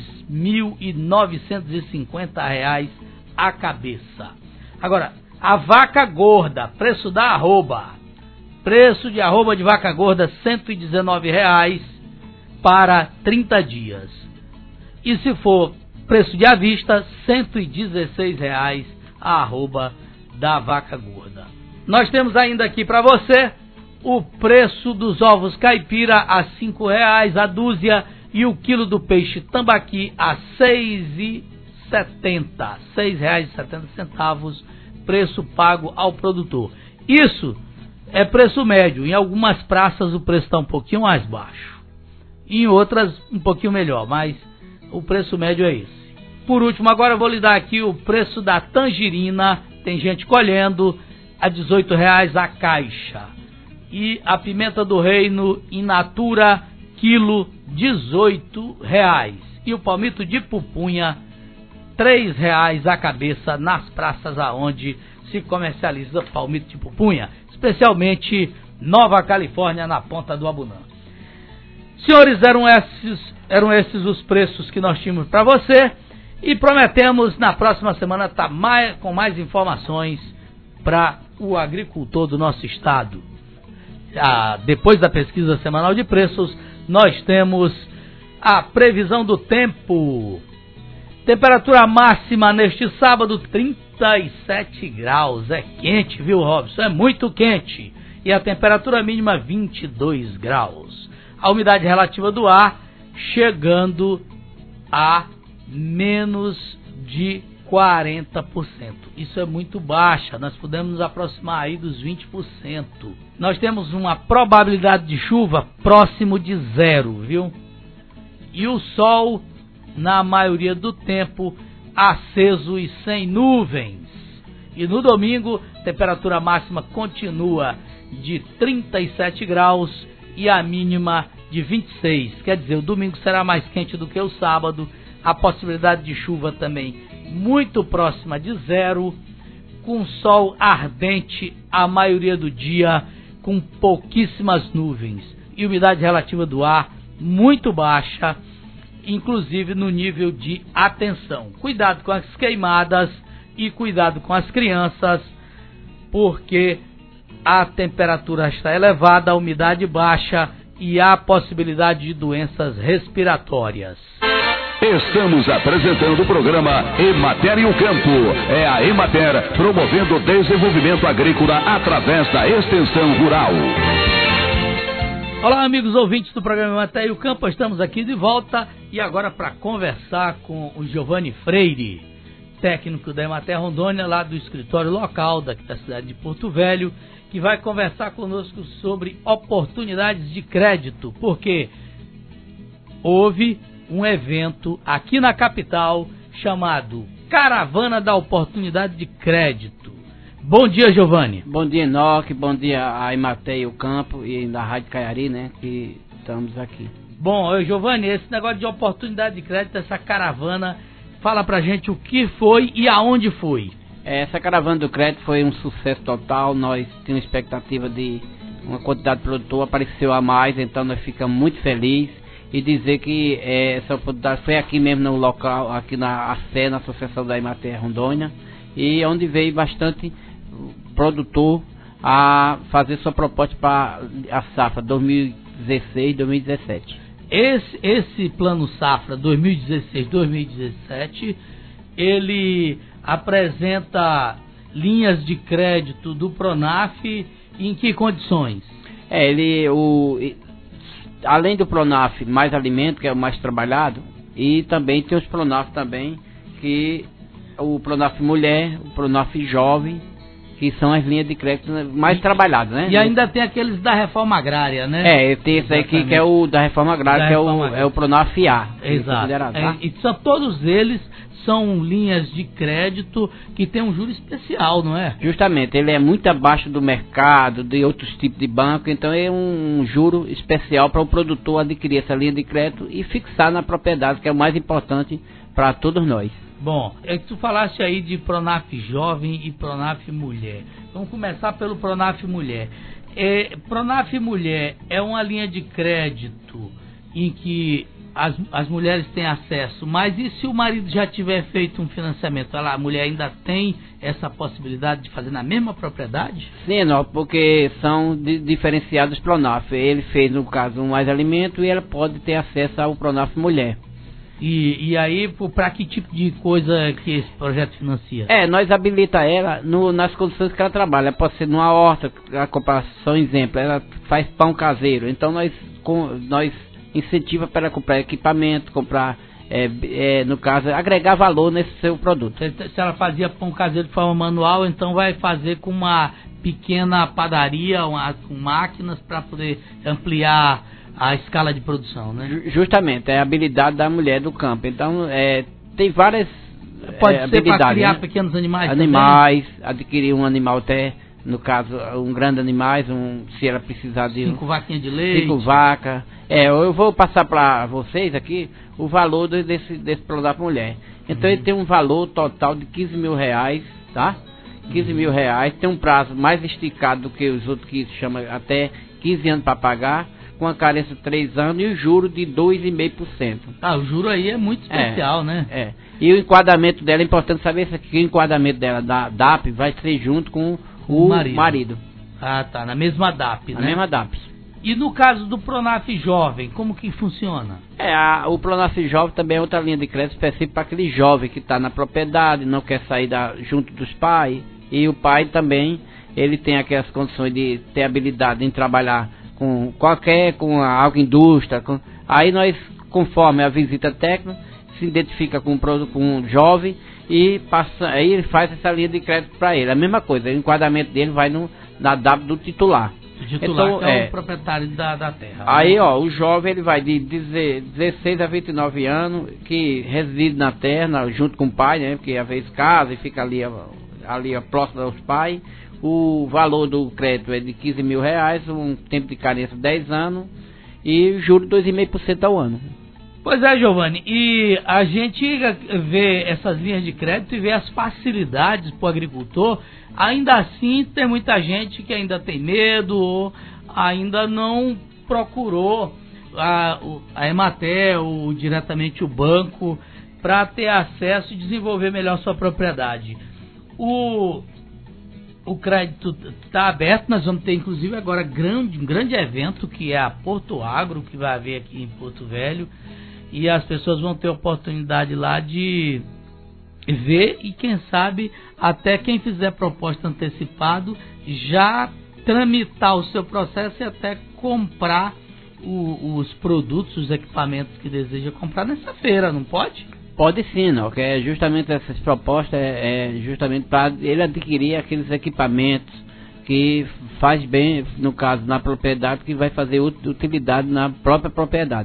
2.950 a cabeça. Agora, a vaca gorda, preço da arroba, Preço de arroba de vaca gorda, R$ 119,00 para 30 dias. E se for preço de à vista, R$ 116,00 a arroba da vaca gorda. Nós temos ainda aqui para você o preço dos ovos caipira a R$ 5,00 a dúzia e o quilo do peixe tambaqui a R$ 6,70. R$ 6,70, preço pago ao produtor. Isso é preço médio. Em algumas praças o preço está um pouquinho mais baixo. Em outras um pouquinho melhor, mas o preço médio é esse. Por último, agora eu vou lhe dar aqui o preço da tangerina. Tem gente colhendo a R$ 18,00 a caixa. E a pimenta do reino in natura, quilo, R$ 18,00. E o palmito de pupunha, R$ 3,00 a cabeça nas praças aonde se comercializa palmito de pupunha, especialmente Nova Califórnia, na Ponta do Abunã. Senhores, eram esses os preços que nós tínhamos para você e prometemos na próxima semana estar com mais informações para o agricultor do nosso estado. Depois da pesquisa semanal de preços, nós temos a previsão do tempo. Temperatura máxima neste sábado, 37 graus. É quente, viu, Robson? É muito quente. E a temperatura mínima, 22 graus. A umidade relativa do ar chegando a menos de 40%. Isso é muito baixa. Nós podemos nos aproximar aí dos 20%. Nós temos uma probabilidade de chuva próximo de 0, viu? E o sol, na maioria do tempo, aceso e sem nuvens. E no domingo, temperatura máxima continua de 37 graus e a mínima de 26. Quer dizer, o domingo será mais quente do que o sábado. A possibilidade de chuva também muito próxima de 0, com sol ardente a maioria do dia, com pouquíssimas nuvens. E umidade relativa do ar muito baixa, inclusive no nível de atenção. Cuidado com as queimadas e cuidado com as crianças, porque a temperatura está elevada, a umidade baixa e há possibilidade de doenças respiratórias. Estamos apresentando o programa Emater e o Campo. É a Emater promovendo o desenvolvimento agrícola através da extensão rural. Olá, amigos ouvintes do programa Emater e o Campo. Estamos aqui de volta e agora para conversar com o Giovanni Freire, técnico da Emater Rondônia, lá do escritório local daqui da cidade de Porto Velho, que vai conversar conosco sobre oportunidades de crédito, porque houve um evento aqui na capital chamado Caravana da Oportunidade de Crédito. Bom dia, Giovanni. Bom dia, Enoque. Bom dia a Emater e o Campo e da Rádio Caiari, né, que estamos aqui. Bom, Giovanni, esse negócio de oportunidade de crédito, essa caravana, fala pra gente o que foi e aonde foi. Essa caravana do crédito foi um sucesso total. Nós tínhamos expectativa de uma quantidade de produtor, apareceu a mais, então nós ficamos muito felizes. E dizer que essa oportunidade foi aqui mesmo no local, aqui na ACE, na Associação da Emater Rondônia, e onde veio bastante produtor a fazer sua proposta para a safra 2016-2017. Esse plano safra 2016-2017, ele apresenta linhas de crédito do Pronaf em que condições? Além do Pronaf Mais Alimento, que é o mais trabalhado, e também tem os Pronaf também, que o Pronaf Mulher, o Pronaf Jovem, que são as linhas de crédito mais trabalhadas, né? E ainda tem aqueles da Reforma Agrária, né? Tem esse aqui que é o da Reforma Agrária, que é o Pronaf A. Exato. Tá? E todos eles são linhas de crédito que tem um juro especial, não é? Justamente, ele é muito abaixo do mercado, de outros tipos de banco, então é um juro especial para o produtor adquirir essa linha de crédito e fixar na propriedade, que é o mais importante para todos nós. Bom, tu falaste aí de Pronaf Jovem e Pronaf Mulher. Vamos começar pelo Pronaf Mulher. Pronaf Mulher é uma linha de crédito em que as mulheres têm acesso, mas e se o marido já tiver feito um financiamento? A mulher ainda tem essa possibilidade de fazer na mesma propriedade? Sim, não, porque são diferenciados Pronaf. Ele fez, no caso, um mais alimento e ela pode ter acesso ao Pronaf Mulher. E aí, para que tipo de coisa que esse projeto financia? Nós habilita ela nas condições que ela trabalha. Pode ser numa horta, a comparação exemplo, ela faz pão caseiro. Então nós incentiva para ela comprar equipamento, comprar, no caso, agregar valor nesse seu produto. Se ela fazia pão caseiro de forma manual, então vai fazer com uma pequena padaria, com máquinas para poder ampliar a escala de produção, né? Justamente, é a habilidade da mulher do campo. Então, tem várias Pode ser habilidades. Para criar, né, pequenos animais também? Adquirir um animal até, no caso, um grande animais, se ela precisar de 5 vaquinhas de leite. 5 vacas. Eu vou passar para vocês aqui o valor desse produto para mulher. Então ele tem um valor total de 15 mil reais, tá? 15 mil reais, tem um prazo mais esticado do que os outros que chama até 15 anos para pagar, com a carência de 3 anos e o juro de 2,5%. O juro aí é muito especial, né? E o enquadramento dela, é importante saber isso aqui, que o enquadramento dela da DAP vai ser junto com o marido. Tá, na mesma DAP, né? Na mesma DAP. E no caso do Pronaf Jovem, como que funciona? O Pronaf Jovem também é outra linha de crédito específica para aquele jovem que está na propriedade, não quer sair junto dos pais. E o pai também, ele tem aquelas condições de ter habilidade em trabalhar com algo indústria. Aí nós, conforme a visita técnica, se identifica com um jovem e aí ele faz essa linha de crédito para ele. A mesma coisa, o enquadramento dele vai na DAP do titular. O titular, então, que é o proprietário da terra. Aí, o jovem, ele vai de 16 a 29 anos, que reside na terra, junto com o pai, né? Porque às vezes casa e fica ali próximo aos pais. O valor do crédito é de 15 mil reais, um tempo de carência de 10 anos e juro de 2,5% ao ano. Pois é, Giovanni, e a gente vê essas linhas de crédito e vê as facilidades para o agricultor. Ainda assim, tem muita gente que ainda tem medo ou ainda não procurou a Emater ou diretamente o banco para ter acesso e desenvolver melhor sua propriedade. O crédito está aberto, nós vamos ter inclusive agora um grande evento que é a Porto Agro, que vai haver aqui em Porto Velho, e as pessoas vão ter oportunidade lá de ver e quem sabe até quem fizer proposta antecipado já tramitar o seu processo e até comprar os produtos, os equipamentos que deseja comprar nessa feira, não pode? Pode sim, não, que é justamente essas propostas, justamente para ele adquirir aqueles equipamentos que faz bem, no caso, na propriedade, que vai fazer utilidade na própria propriedade.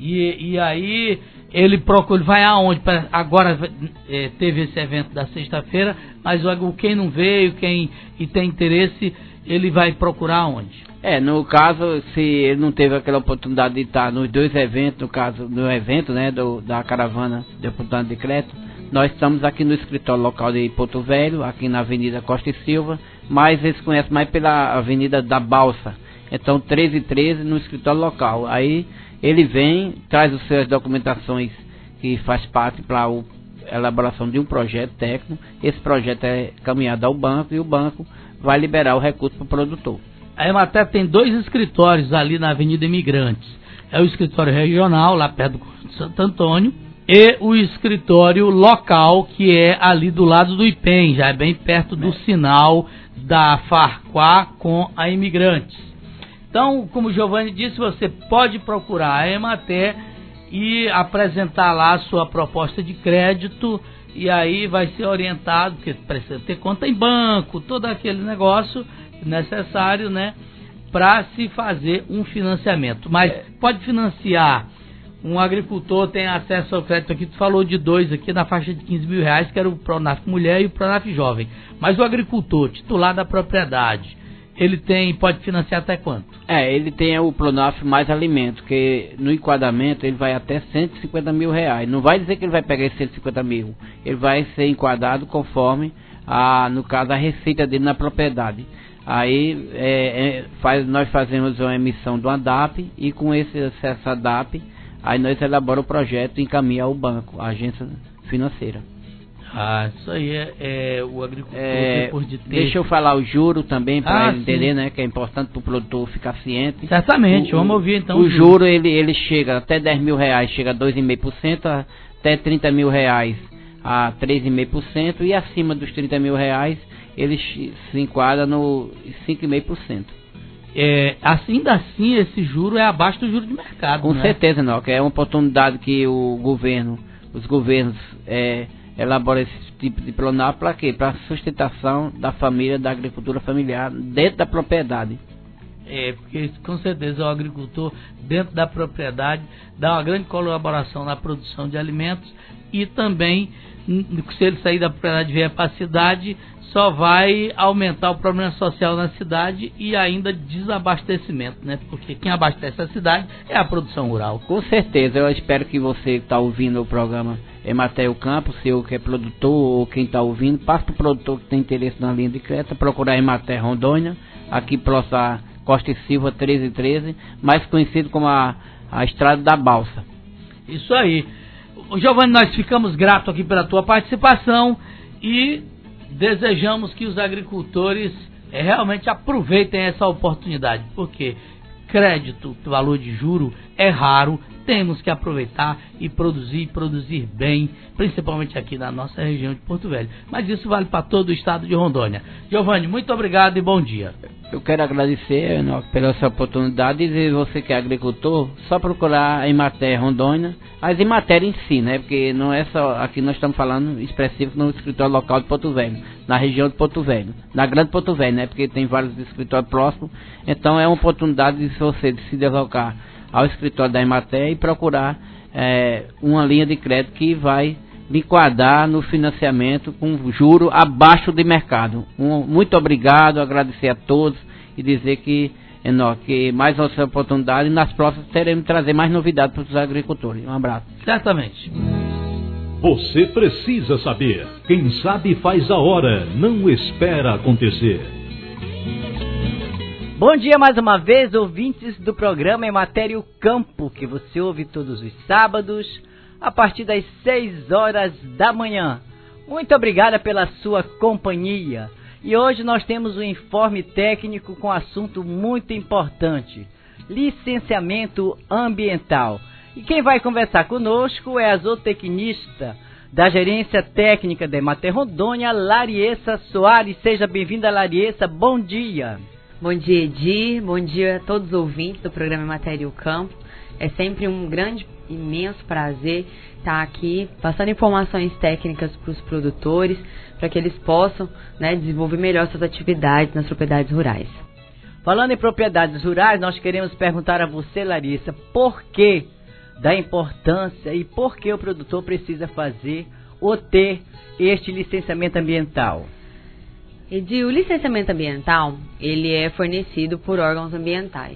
E aí ele vai aonde? Agora teve esse evento da sexta-feira, mas quem não veio, quem tem interesse, ele vai procurar onde? No caso, se ele não teve aquela oportunidade de estar nos dois eventos, no caso do evento, né, da caravana de oportunidade de crédito, nós estamos aqui no escritório local de Porto Velho, aqui na Avenida Costa e Silva, mas eles conhecem mais pela Avenida da Balsa, então 1313 no escritório local. Aí ele vem, traz as suas documentações que faz parte para a elaboração de um projeto técnico. Esse projeto é caminhado ao banco e o banco vai liberar o recurso para o produtor. A Emater tem 2 escritórios ali na Avenida Imigrantes. É o escritório regional, lá perto do Santo Antônio, e o escritório local, que é ali do lado do IPEM, já é bem perto do sinal da Farquá com a Imigrantes. Então, como o Giovanni disse, você pode procurar a Emater e apresentar lá a sua proposta de crédito, e aí vai ser orientado, porque precisa ter conta em banco, todo aquele negócio necessário, né, para se fazer um financiamento. Mas pode financiar, um agricultor tem acesso ao crédito aqui, tu falou de 2 aqui na faixa de 15 mil reais, que era o Pronaf Mulher e o Pronaf Jovem. Mas o agricultor, titular da propriedade, ele pode financiar até quanto? Ele tem o Pronaf mais alimentos, que no enquadramento ele vai até 150 mil reais. Não vai dizer que ele vai pegar esses 150 mil, ele vai ser enquadrado conforme, no caso, a receita dele na propriedade. Aí nós fazemos uma emissão de uma DAP e com essa DAP aí nós elaboramos o projeto e encaminha ao banco, a agência financeira. Isso aí é o agricultor depois de ter... Deixa eu falar o juro também, para ele entender, né, que é importante para o produtor ficar ciente. Certamente, vamos ouvir então. O juro, ele chega até 10 mil reais, chega a 2,5%, até 30 mil reais a 3,5%, e acima dos 30 mil reais, ele se enquadra no 5,5%. Ainda assim, esse juro é abaixo do juro de mercado. Com certeza, não, que é uma oportunidade que os governos elaboram esse tipo de plano para quê? Para a sustentação da família, da agricultura familiar dentro da propriedade. Porque com certeza o agricultor dentro da propriedade dá uma grande colaboração na produção de alimentos, e também, se ele sair da propriedade e vier para a cidade, só vai aumentar o problema social na cidade e ainda desabastecimento, né? Porque quem abastece a cidade é a produção rural. Com certeza, eu espero que você está ouvindo o programa Emater o Campo, seu que é produtor ou quem está ouvindo, passe para o produtor que tem interesse na linha de crédito, procurar Emater Rondônia, aqui próximo a Costa e Silva 1313, mais conhecido como a Estrada da Balsa. Isso aí. Giovanni, nós ficamos gratos aqui pela tua participação e desejamos que os agricultores realmente aproveitem essa oportunidade, porque crédito, valor de juro é raro, temos que aproveitar e produzir bem, principalmente aqui na nossa região de Porto Velho. Mas isso vale para todo o estado de Rondônia. Giovanni, muito obrigado e bom dia. Eu quero agradecer pela essa oportunidade, e dizer você que é agricultor, só procurar a Emater Rondônia, as Emater em si, né? Porque não é só, aqui nós estamos falando específico no escritório local de Porto Velho, na região de Porto Velho, na grande Porto Velho, né? Porque tem vários escritórios próximos, então é uma oportunidade de você se deslocar ao escritório da Emater e procurar uma linha de crédito que vai lhe enquadrar no financiamento com juro abaixo de mercado. Muito obrigado, agradecer a todos e dizer que mais outra oportunidade, e nas próximas teremos trazer mais novidades para os agricultores. Um abraço. Certamente. Você precisa saber. Quem sabe faz a hora, não espera acontecer. Bom dia mais uma vez, ouvintes do programa Emater o Campo, que você ouve todos os sábados, a partir das 6 horas da manhã. Muito obrigada pela sua companhia. E hoje nós temos um informe técnico com assunto muito importante: licenciamento ambiental. E quem vai conversar conosco é a zootecnista da Gerência Técnica da Emater Rondônia, Lariessa Soares. Seja bem-vinda, Lariessa. Bom dia. Bom dia, Edir. Bom dia a todos os ouvintes do programa Emater o Campo. É sempre um grande, imenso prazer estar aqui passando informações técnicas para os produtores, para que eles possam, desenvolver melhor suas atividades nas propriedades rurais. Falando em propriedades rurais, nós queremos perguntar a você, Larissa, por que da importância e por que o produtor precisa fazer ou ter este licenciamento ambiental? E o licenciamento ambiental, ele é fornecido por órgãos ambientais.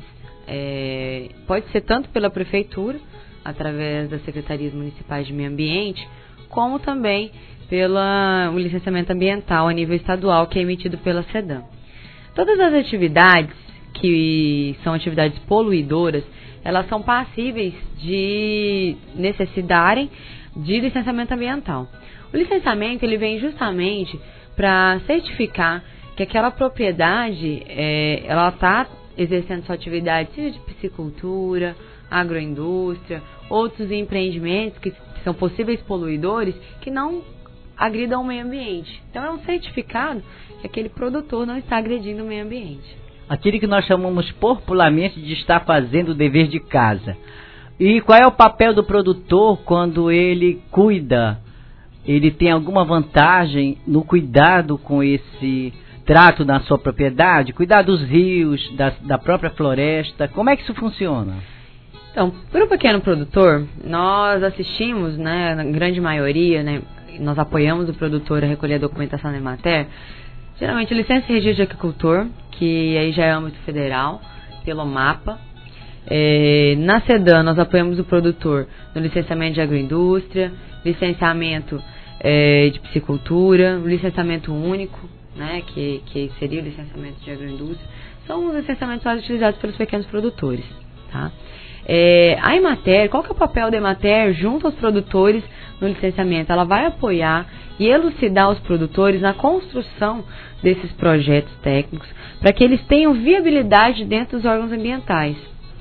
Pode ser tanto pela prefeitura, através das secretarias municipais de meio ambiente, como também pelo licenciamento ambiental a nível estadual, que é emitido pela SEDAM. Todas as atividades que são atividades poluidoras, elas são passíveis de necessitarem de licenciamento ambiental. O licenciamento, ele vem justamente para certificar que aquela propriedade, ela está exercendo sua atividade, seja de piscicultura, agroindústria, outros empreendimentos que são possíveis poluidores, que não agridam o meio ambiente. Então é um certificado que aquele produtor não está agredindo o meio ambiente. Aquele que nós chamamos popularmente de estar fazendo o dever de casa. E qual é o papel do produtor quando ele cuida? Ele tem alguma vantagem no cuidado com esse trato na sua propriedade? Cuidar dos rios, da própria floresta? Como é que isso funciona? Então, para o pequeno produtor, nós assistimos, na grande maioria, nós apoiamos o produtor a recolher a documentação da Emater, geralmente licença e registro de agricultor, que aí já é âmbito federal, pelo MAPA. Na SEDAM, nós apoiamos o produtor no licenciamento de agroindústria, licenciamento de piscicultura, o licenciamento único, que seria o licenciamento de agroindústria. São os licenciamentos mais utilizados pelos pequenos produtores, tá? A Emater, qual que é o papel da Emater junto aos produtores no licenciamento? Ela vai apoiar e elucidar os produtores na construção desses projetos técnicos para que eles tenham viabilidade dentro dos órgãos ambientais.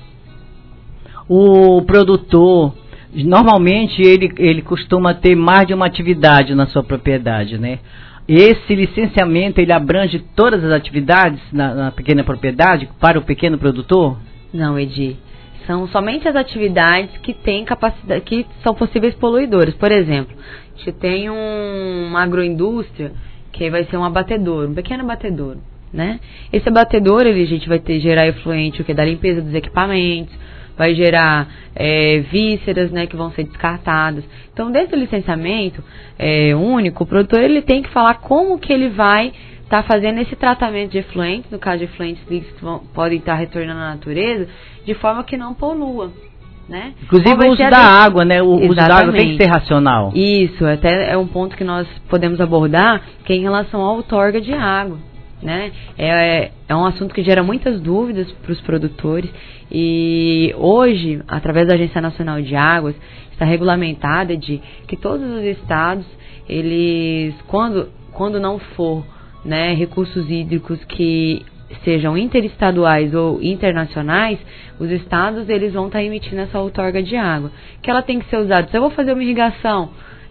O produtor, normalmente, ele costuma ter mais de uma atividade na sua propriedade, né? Esse licenciamento, ele abrange todas as atividades na pequena propriedade para o pequeno produtor? Não, Edi. São somente as atividades que têm capacidade, que são possíveis poluidores. Por exemplo, a gente tem uma agroindústria que vai ser um abatedouro, um pequeno abatedouro, né? Esse abatedouro, a gente vai gerar efluente da limpeza dos equipamentos, vai gerar vísceras, né, que vão ser descartadas. Então, desse licenciamento único, o produtor ele tem que falar como que ele vai estar fazendo esse tratamento de efluentes, no caso de efluentes líquidos que podem estar retornando à natureza, de forma que não polua. Né? Inclusive o uso da água, né? O uso da água tem que ser racional. Isso, até é um ponto que nós podemos abordar, que é em relação à outorga de água. Né? É um assunto que gera muitas dúvidas para os produtores e hoje, através da Agência Nacional de Águas, está regulamentada de que todos os estados, eles, quando não for, né, recursos hídricos que sejam interestaduais ou internacionais, os estados eles vão estar emitindo essa outorga de água, que ela tem que ser usada. Se eu vou fazer uma irrigação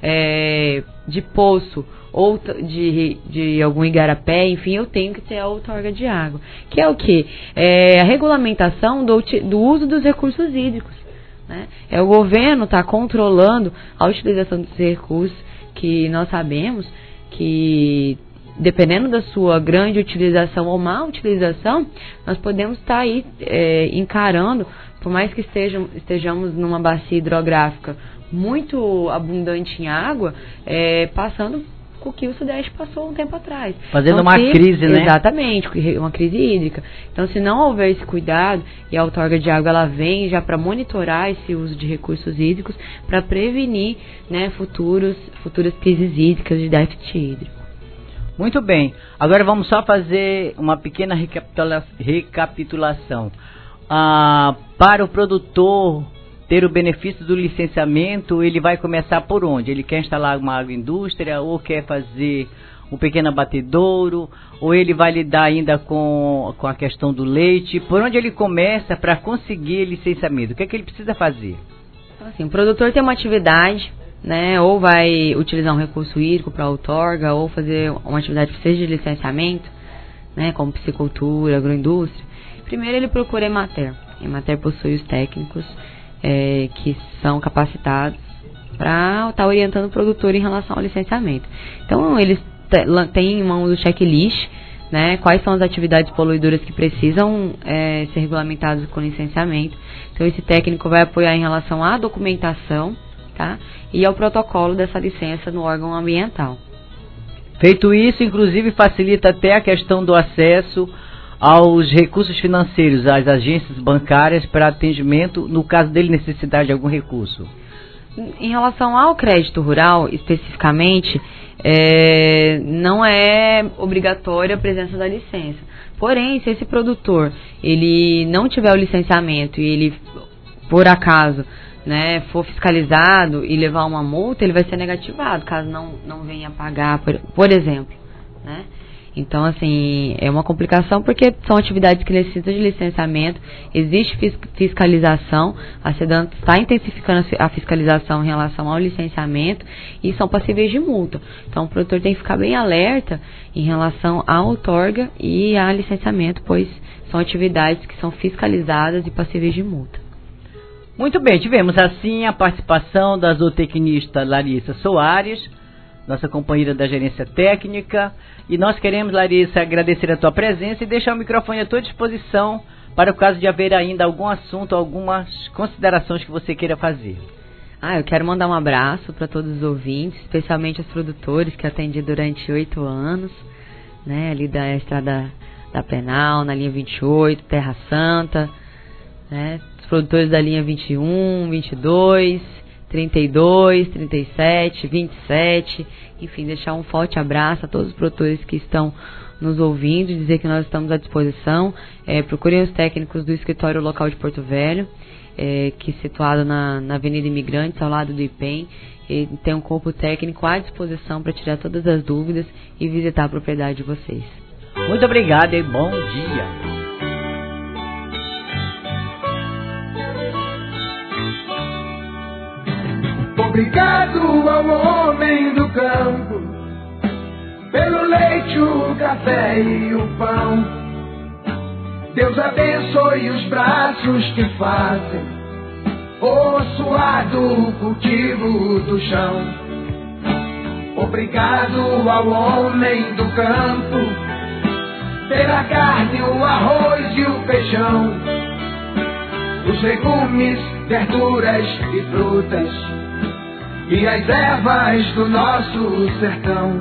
de poço ou de algum igarapé, enfim, eu tenho que ter a outorga de água. Que é o quê? A regulamentação do uso dos recursos hídricos. Né? O governo está controlando a utilização desses recursos, que nós sabemos que, dependendo da sua grande utilização ou má utilização, nós podemos estar aí encarando, por mais que estejamos numa bacia hidrográfica muito abundante em água, passando o que o Sudeste passou um tempo atrás. Fazendo uma crise, né? Exatamente, uma crise hídrica. Então, se não houver esse cuidado, e a outorga de água ela vem já para monitorar esse uso de recursos hídricos, para prevenir, né, futuras crises hídricas de déficit hídrico. Muito bem. Agora vamos só fazer uma pequena recapitulação. Para o produtor ter o benefício do licenciamento, ele vai começar por onde? Ele quer instalar uma agroindústria, ou quer fazer um pequeno abatedouro, ou ele vai lidar ainda com a questão do leite? Por onde ele começa para conseguir licenciamento? O que é que ele precisa fazer? Então, assim, o produtor tem uma atividade, né, ou vai utilizar um recurso hídrico para outorga, ou fazer uma atividade que seja de licenciamento, né, como piscicultura, agroindústria. Primeiro ele procura a Emater. A Emater possui os técnicos que são capacitados para estar orientando o produtor em relação ao licenciamento. Então, eles têm em mãos o checklist, né, quais são as atividades poluidoras que precisam ser regulamentadas com licenciamento. Então, esse técnico vai apoiar em relação à documentação, tá, e ao protocolo dessa licença no órgão ambiental. Feito isso, inclusive, facilita até a questão do acesso aos recursos financeiros, às agências bancárias para atendimento, no caso dele necessitar de algum recurso. Em relação ao crédito rural, especificamente, não é obrigatória a presença da licença. Porém, se esse produtor ele não tiver o licenciamento e ele, por acaso, né, for fiscalizado e levar uma multa, ele vai ser negativado, caso não venha pagar, por exemplo, né? Então, assim, é uma complicação porque são atividades que necessitam de licenciamento, existe fiscalização, a SEDAN está intensificando a fiscalização em relação ao licenciamento e são passíveis de multa. Então, o produtor tem que ficar bem alerta em relação à outorga e a licenciamento, pois são atividades que são fiscalizadas e passíveis de multa. Muito bem, tivemos assim a participação da zootecnista Larissa Soares, nossa companheira da gerência técnica, e nós queremos, Larissa, agradecer a tua presença e deixar o microfone à tua disposição para o caso de haver ainda algum assunto, algumas considerações que você queira fazer. Eu quero mandar um abraço para todos os ouvintes, especialmente os produtores que atendi durante 8 anos, né, ali da estrada da Penal, na linha 28, Terra Santa, né, os produtores da linha 21, 22, 32, 37, 27, enfim, deixar um forte abraço a todos os produtores que estão nos ouvindo e dizer que nós estamos à disposição. Procurem os técnicos do escritório local de Porto Velho. que é situado na Avenida Imigrantes, ao lado do IPEM. E tem um corpo técnico à disposição para tirar todas as dúvidas e visitar a propriedade de vocês. Muito obrigado e bom dia. Obrigado ao homem do campo, pelo leite, o café e o pão. Deus abençoe os braços que fazem o suado cultivo do chão. Obrigado ao homem do campo, pela carne, o arroz e o feijão, os legumes, verduras e frutas, e as ervas do nosso sertão.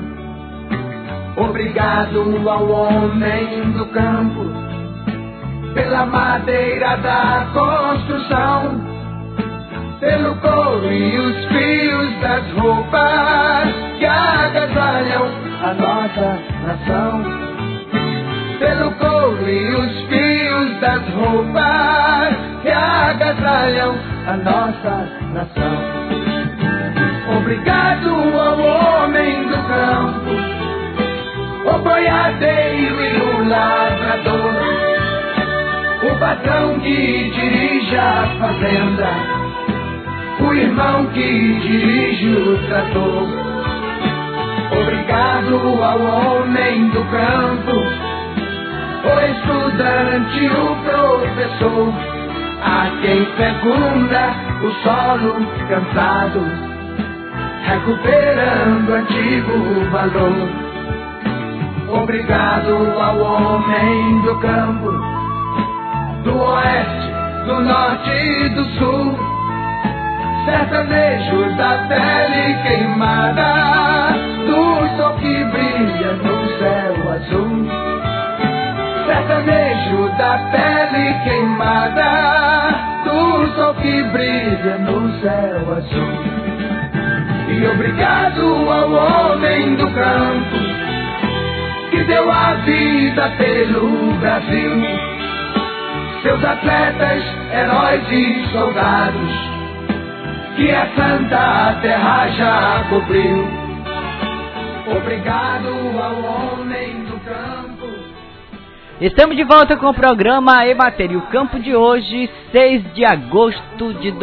Obrigado ao homem do campo, pela madeira da construção, pelo couro e os fios das roupas que agasalham a nossa nação. Pelo couro e os fios das roupas que agasalham a nossa nação. Obrigado ao homem do campo, o boiadeiro e o lavrador, o patrão que dirige a fazenda, o irmão que dirige o trator. Obrigado ao homem do campo, o estudante, o professor, a quem fecunda o solo cansado, recuperando antigo valor. Obrigado ao homem do campo, do oeste, do norte e do sul, sertanejo da pele queimada, do sol que brilha no céu azul. Sertanejo da pele queimada, do sol que brilha no céu azul. E obrigado ao homem do campo, que deu a vida pelo Brasil, seus atletas, heróis e soldados, que a santa terra já cobriu. Obrigado ao homem do campo. Estamos de volta com o programa Emater, o campo de hoje, 6 de agosto de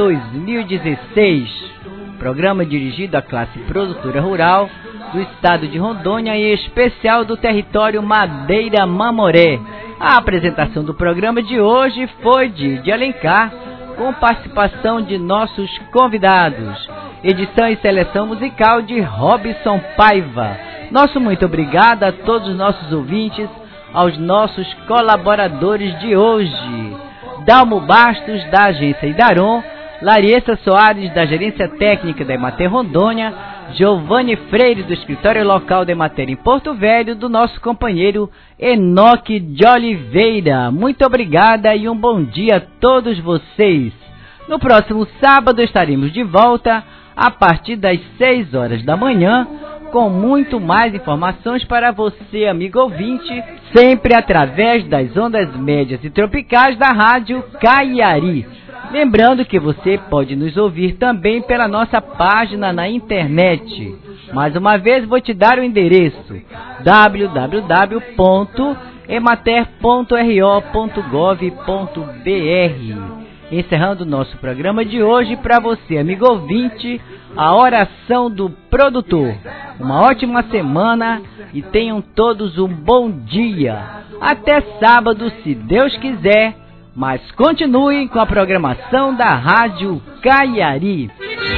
2016. Programa dirigido à classe produtora rural do estado de Rondônia e em especial do território Madeira Mamoré. A apresentação do programa de hoje foi de Alencar, com participação de nossos convidados. Edição e seleção musical de Robson Paiva. Nosso muito obrigado a todos os nossos ouvintes, aos nossos colaboradores de hoje. Dalmo Bastos, da agência Idaron, Larissa Soares, da gerência técnica da Emater Rondônia, Giovanni Freire, do escritório local da Emater em Porto Velho, do nosso companheiro Enoque de Oliveira. Muito obrigada e um bom dia a todos vocês. No próximo sábado estaremos de volta a partir das 6 horas da manhã, com muito mais informações para você, amigo ouvinte, sempre através das ondas médias e tropicais da Rádio Caiari. Lembrando que você pode nos ouvir também pela nossa página na internet. Mais uma vez vou te dar o endereço: www.emater.ro.gov.br. Encerrando o nosso programa de hoje, para você, amigo ouvinte, a oração do produtor. Uma ótima semana e tenham todos um bom dia. Até sábado, se Deus quiser. Mas continuem com a programação da Rádio Caiari.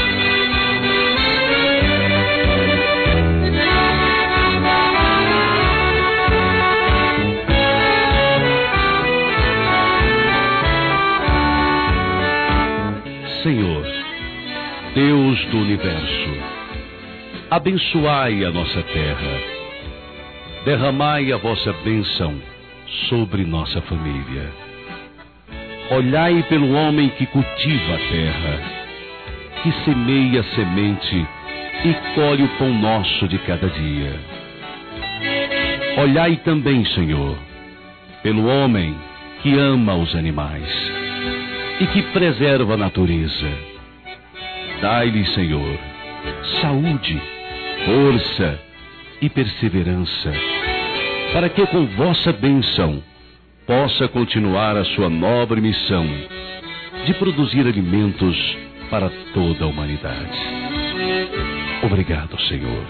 Senhor, Deus do universo, abençoai a nossa terra, derramai a vossa bênção sobre nossa família. Olhai pelo homem que cultiva a terra, que semeia a semente e colhe o pão nosso de cada dia. Olhai também, Senhor, pelo homem que ama os animais e que preserva a natureza. Dai-lhe, Senhor, saúde, força e perseverança, para que com vossa bênção possa continuar a sua nobre missão de produzir alimentos para toda a humanidade. Obrigado, Senhor.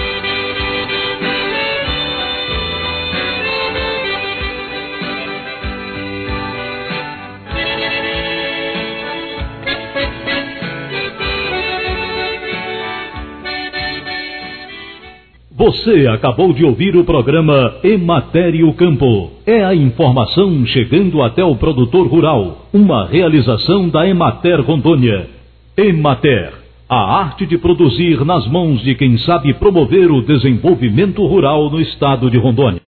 Você acabou de ouvir o programa Emater o Campo. É a informação chegando até o produtor rural. Uma realização da Emater Rondônia. Emater, a arte de produzir nas mãos de quem sabe promover o desenvolvimento rural no estado de Rondônia.